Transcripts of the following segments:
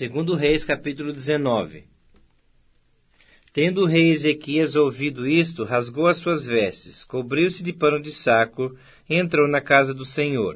Segundo Reis, capítulo 19. Tendo o rei Ezequias ouvido isto, rasgou as suas vestes, cobriu-se de pano de saco e entrou na casa do Senhor.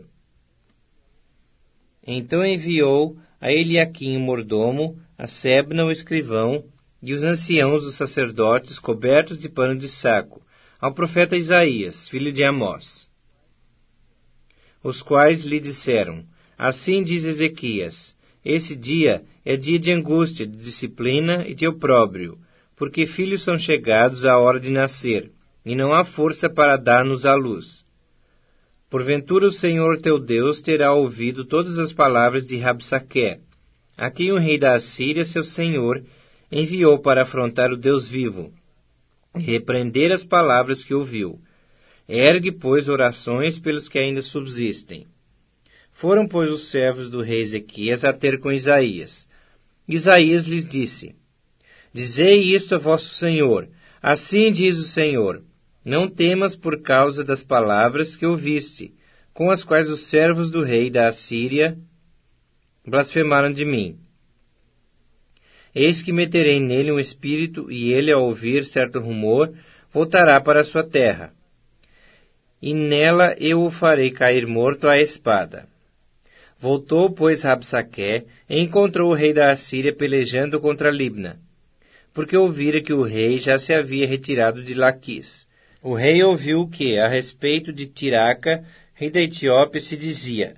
Então enviou a Eliaquim o mordomo, a Sebna o escrivão e os anciãos dos sacerdotes cobertos de pano de saco, ao profeta Isaías, filho de Amós, os quais lhe disseram: Assim diz Ezequias, esse dia é dia de angústia, de disciplina e de opróbrio, porque filhos são chegados à hora de nascer, e não há força para dar-nos à luz. Porventura o Senhor teu Deus terá ouvido todas as palavras de Rabsaqué, a quem o rei da Assíria, seu senhor, enviou para afrontar o Deus vivo, e repreender as palavras que ouviu. Ergue, pois, orações pelos que ainda subsistem. Foram, pois, os servos do rei Ezequias a ter com Isaías. Isaías lhes disse: Dizei isto a vosso senhor, assim diz o Senhor: Não temas por causa das palavras que ouviste, com as quais os servos do rei da Assíria blasfemaram de mim. Eis que meterei nele um espírito, e ele, ao ouvir certo rumor, voltará para a sua terra. E nela eu o farei cair morto à espada. Voltou, pois, Rabsaqué, e encontrou o rei da Assíria pelejando contra Libna, porque ouvira que o rei já se havia retirado de Laquis. O rei ouviu que, a respeito de Tiraca, rei da Etiópia, se dizia: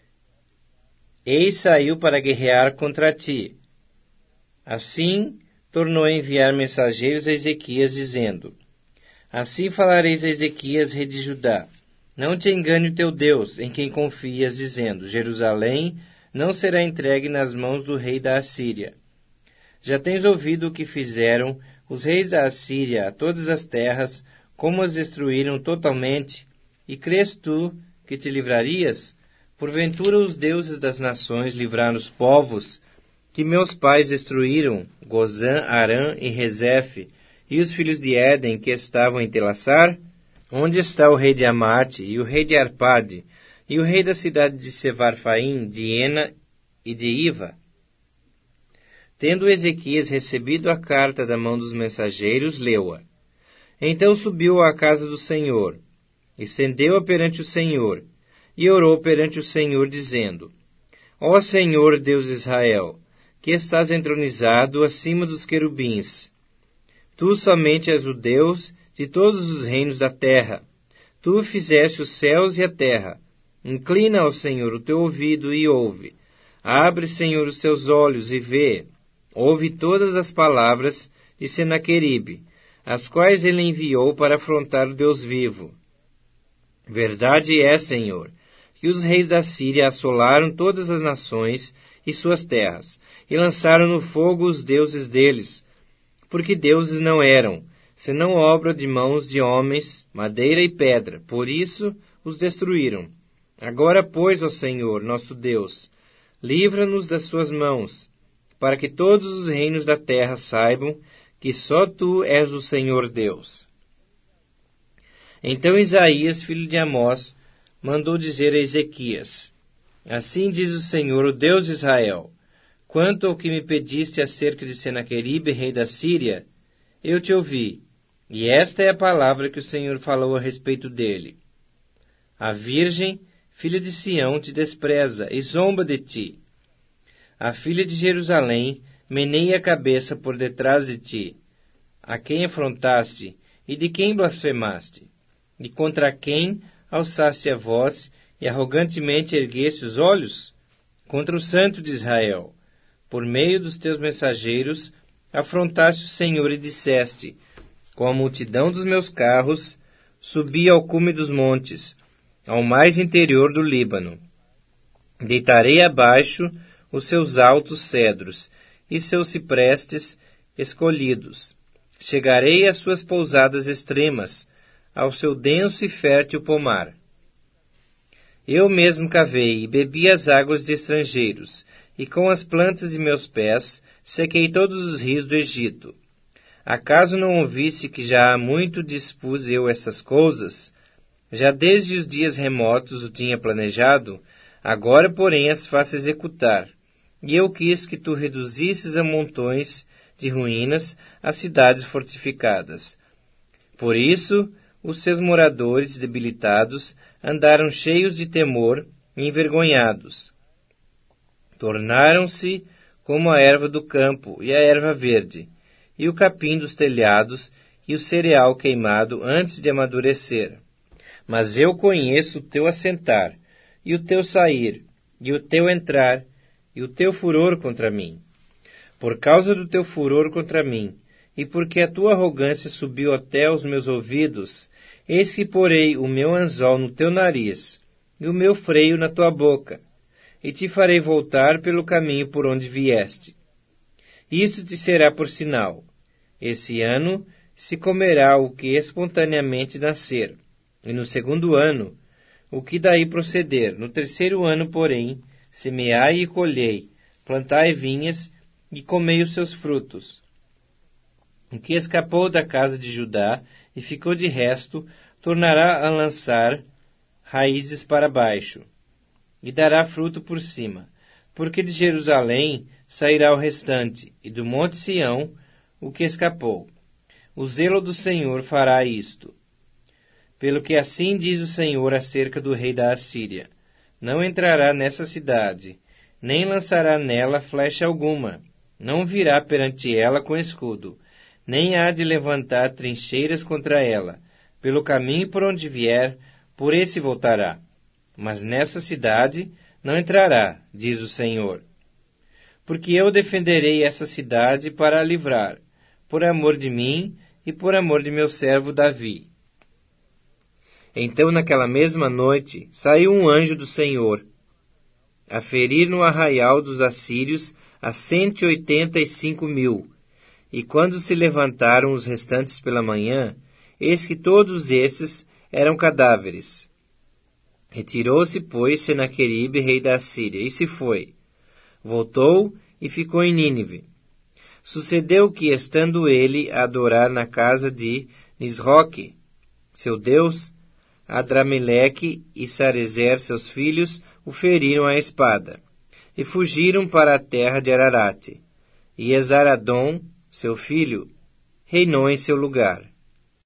Eis saiu para guerrear contra ti. Assim, tornou a enviar mensageiros a Ezequias, dizendo: Assim falareis a Ezequias, rei de Judá: Não te engane o teu Deus, em quem confias, dizendo: Jerusalém não será entregue nas mãos do rei da Assíria. Já tens ouvido o que fizeram os reis da Assíria a todas as terras, como as destruíram totalmente, e crês tu que te livrarias? Porventura os deuses das nações livraram os povos que meus pais destruíram, Gozã, Arã e Rezefe, e os filhos de Éden que estavam em Telassar? Onde está o rei de Amate, e o rei de Arpade, e o rei da cidade de Sevarfaim, de Ena e de Iva? Tendo Ezequias recebido a carta da mão dos mensageiros, leu-a. Então subiu à casa do Senhor, estendeu-a perante o Senhor, e orou perante o Senhor, dizendo: Ó Senhor, Deus de Israel, que estás entronizado acima dos querubins, tu somente és o Deus de todos os reinos da terra. Tu fizeste os céus e a terra. Inclina ao Senhor o teu ouvido e ouve. Abre, Senhor, os teus olhos e vê. Ouve todas as palavras de Senaqueribe, as quais ele enviou para afrontar o Deus vivo. Verdade é, Senhor, que os reis da Síria assolaram todas as nações e suas terras, e lançaram no fogo os deuses deles, porque deuses não eram, senão obra de mãos de homens, madeira e pedra, por isso os destruíram. Agora, pois, ó Senhor, nosso Deus, livra-nos das suas mãos, para que todos os reinos da terra saibam que só tu és o Senhor Deus. Então Isaías, filho de Amós, mandou dizer a Ezequias: Assim diz o Senhor, o Deus de Israel: Quanto ao que me pediste acerca de Senaqueribe, rei da Síria, eu te ouvi, e esta é a palavra que o Senhor falou a respeito dele. A virgem, filha de Sião, te despreza e zomba de ti. A filha de Jerusalém meneia a cabeça por detrás de ti. A quem afrontaste e de quem blasfemaste? E contra quem alçaste a voz e arrogantemente ergueste os olhos? Contra o Santo de Israel. Por meio dos teus mensageiros afrontaste o Senhor e disseste: Com a multidão dos meus carros subi ao cume dos montes, ao mais interior do Líbano. Deitarei abaixo os seus altos cedros e seus ciprestes escolhidos. Chegarei às suas pousadas extremas, ao seu denso e fértil pomar. Eu mesmo cavei e bebi as águas de estrangeiros, e com as plantas de meus pés sequei todos os rios do Egito. Acaso não ouvisse que já há muito dispus eu essas coisas? Já desde os dias remotos o tinha planejado, agora, porém, as faço executar. e eu quis que tu reduzisses a montões de ruínas as cidades fortificadas. Por isso, os seus moradores debilitados andaram cheios de temor e envergonhados. Tornaram-se como a erva do campo e a erva verde, e o capim dos telhados e o cereal queimado antes de amadurecer. Mas eu conheço o teu assentar, e o teu sair, e o teu entrar, e o teu furor contra mim. Por causa do teu furor contra mim, e porque a tua arrogância subiu até os meus ouvidos, eis que porei o meu anzol no teu nariz, e o meu freio na tua boca, e te farei voltar pelo caminho por onde vieste. Isso te será por sinal. Esse ano se comerá o que espontaneamente nascer, e no segundo ano, o que daí proceder. No terceiro ano, porém, semeai e colhei, plantai vinhas e comei os seus frutos. O que escapou da casa de Judá e ficou de resto, tornará a lançar raízes para baixo, e dará fruto por cima, porque de Jerusalém sairá o restante, e do monte Sião o que escapou. O zelo do Senhor fará isto. Pelo que assim diz o Senhor acerca do rei da Assíria: não entrará nessa cidade, nem lançará nela flecha alguma, não virá perante ela com escudo, nem há de levantar trincheiras contra ela. Pelo caminho por onde vier, por esse voltará. Mas nessa cidade não entrará, diz o Senhor. Porque eu defenderei essa cidade para a livrar, por amor de mim e por amor de meu servo Davi. Então, naquela mesma noite, saiu um anjo do Senhor, a ferir no arraial dos assírios a 185.000. E quando se levantaram os restantes pela manhã, eis que todos esses eram cadáveres. Retirou-se, pois, Senaqueribe, rei da Assíria, e se foi. Voltou e ficou em Nínive. Sucedeu que, estando ele a adorar na casa de Nisroque, seu deus, Adrameleque e Sarezer, seus filhos, o feriram à espada, e fugiram para a terra de Ararate. E Esaradom, seu filho, reinou em seu lugar.